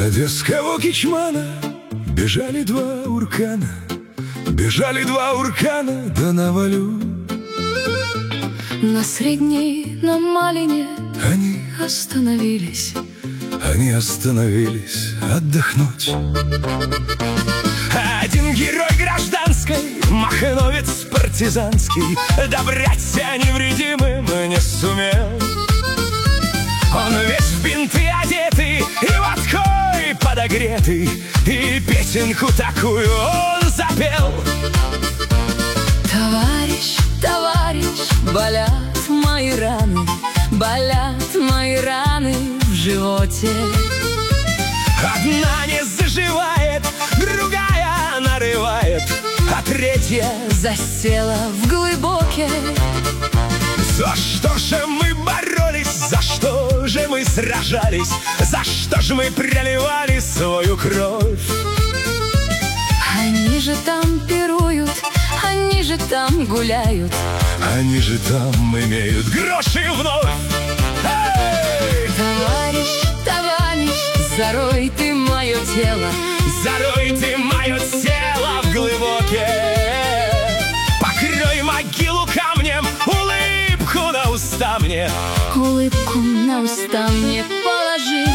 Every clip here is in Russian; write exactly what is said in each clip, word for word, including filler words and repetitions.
одесского кичмана бежали два уркана, бежали два уркана, да навалю. На средней, на Малине Они, остановились. они остановились отдохнуть. Один герой гражданской, махновец партизанский, добраться невредимым не сумел. Он весь в бинты одетый и водкой подогретый, и песенку такую он запел. Товарищ, товарищ, болят мои раны, болят мои раны в животе. Одна не заживает, другая нарывает, а третья Засела в глубоке. За что же мы боролись, за что же мы сражались, за что же мы проливали свою кровь? Они же там пируют, они же там гуляют, Они же там имеют гроши вновь. Эй! Товарищ, товарищ, зарой ты мое тело, Зарой ты мое тело в глубоке, покрой могилу камнем, улыбку на уста мне, улыбку на уста мне положи.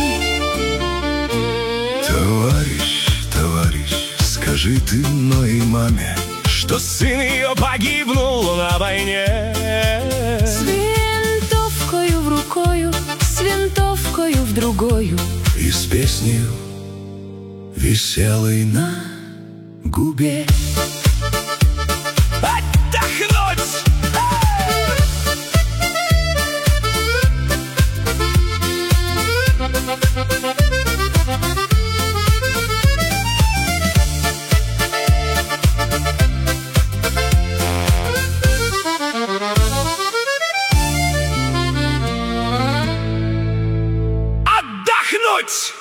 Товарищ, товарищ, скажи ты моей маме, что сын ее погибнул на войне. С винтовкою в рукою, с винтовкою в другою, И с песней веселой на губе. Отдохнуть! Отдохнуть!